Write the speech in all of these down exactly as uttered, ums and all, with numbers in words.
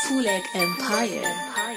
Fouleg Empire.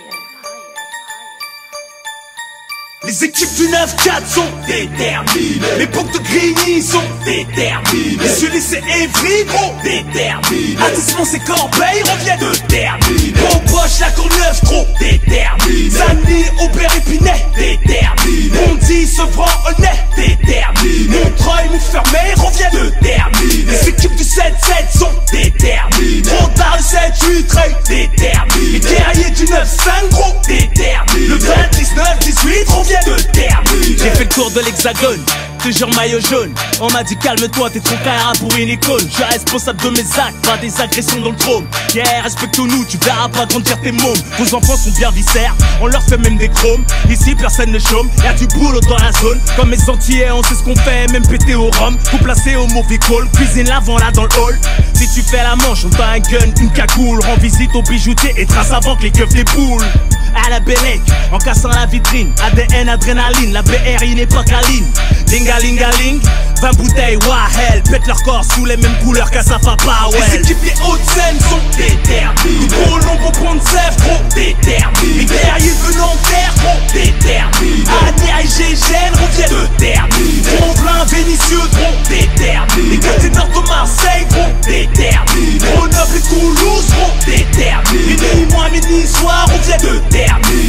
Les équipes du neuf quatre sont déterminées. Les boucs de Grigny sont déterminés. Les Ulysse et Évry, gros, déterminés. Attissement, c'est Corbeil, revient de terminer. Bomboche, la Courneuve, trop déterminé. Sani, Aubert, Épinay, déterminé. Bondy, Sevran, Aulnay, déterminé. Montreuil, Montfermeil, revient de terminer. Les équipes du sept sept sont déterminées. Rondard, le sept huit, très déterminé. Les guerriers du neuf cinq, gros, déterminé. Le vingt, dix-neuf, dix-huit, revient de terminer. J'ai fait le tour de l'hexagone, toujours maillot jaune. On m'a dit calme-toi, t'es trop carré pour une icône. Je suis responsable de mes actes, pas des agressions dans le trône. Yeah, respecte-nous, tu verras pas grandir tes mômes. Vos enfants sont bien viscères, on leur fait même des chromes. Ici personne ne chôme, y'a du boulot dans la zone. Comme mes Antillais, on sait ce qu'on fait, même pété au rhum. Vous placez au mauvais call, cuisine l'avant là dans le hall. Si tu fais la manche, on t'a un gun, une cagoule. Rends visite au bijoutier et trace avant que les keufs déboulent. À la Bellec, en cassant la vitrine. A D N, adrénaline, la B R I n'est pas câline. Lingalingaling, vingt bouteilles, wahel. Pètent leur corps sous les mêmes couleurs qu'à Safa Powell. Les équipes des Hauts-de-Seine sont déterminées. Gros long pour prendre Sèvres, trop déterminés. Les guerriers venant vers, trop déterminés. Agnières et Gégène reviennent de terminer. Tromblin, Vénitieux, trop déterminés. Les quartiers nord de Marseille, trop déterminés. Grenoble et Toulouse, trop déterminés. Minuit, moins minuit, soir, reviennent de terminer.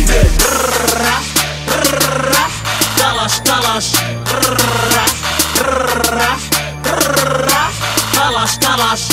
Kalash, kalash, kalash, kalash.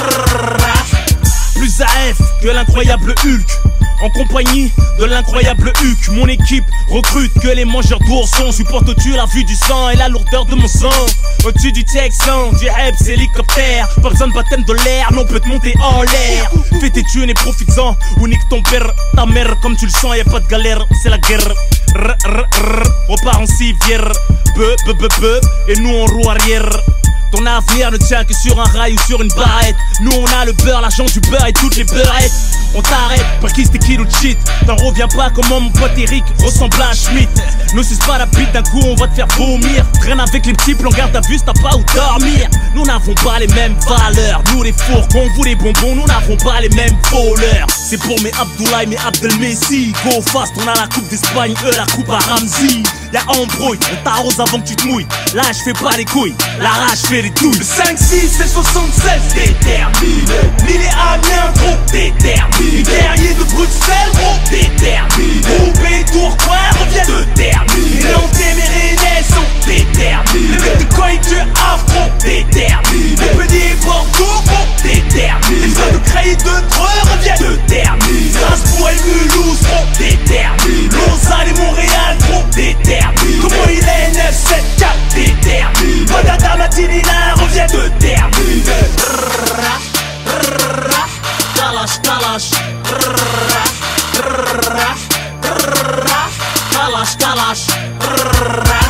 Plus A F que l'incroyable Hulk. En compagnie de l'incroyable Huck, mon équipe recrute que les mangeurs d'oursons. Supportes-tu la vue du sang et la lourdeur de mon sang? Au-dessus du Texan, du Hebs hélicoptère. Pas besoin de baptême de l'air, non peut te monter en l'air. Fais tes thunes et profites-en, ou nique ton père, ta mère. Comme tu le sens, y'a pas de galère, c'est la guerre. Rr, rr, rr. On part en civière, peu, peu, peu, peu. Et nous on roue arrière. Ton avenir ne tient que sur un rail ou sur une barrette. Nous on a le beurre, l'argent du beurre et toutes les beurrettes. On t'arrête, pas qui c'était qui ou cheat. T'en reviens pas comment mon pote Eric ressemble à un Schmitt. Ne suce pas la bite d'un coup, on va te faire vomir. Traîne avec les petits plans, garde ta vue, t'as pas où dormir. Nous n'avons pas les mêmes valeurs. Nous les fourgons, vous les bonbons, nous n'avons pas les mêmes voleurs. C'est pour mes Abdoulaye, mes Abdel Messi. Go fast, on a la coupe d'Espagne, eux la coupe à Ramsey. Y'a embrouille, on t'arrose avant que tu te mouilles. Là je fais pas les couilles, la rage fait les douilles. Le cinq six et soixante-seize déterminé. Lille et Amiens trop déterminé. Les guerriers de Bruxelles trop déterminé. Roubaix, Tourcoing revient de terminer. Les Nantais, Mérénais sont déterminés. Les mecs de Coïc du Havre trop déterminés. Montpellier et Bordeaux trop déterminés. Les frères de Creil de Dreux reviennent de terminer. Strasbourg et Mulhouse trop déterminés. Lausanne et Montréal trop déterminés. Comment il est neuf sept quatre déterminé. Bodada Matinina revient de terminer. Kalash, kalash, kalash, kalash.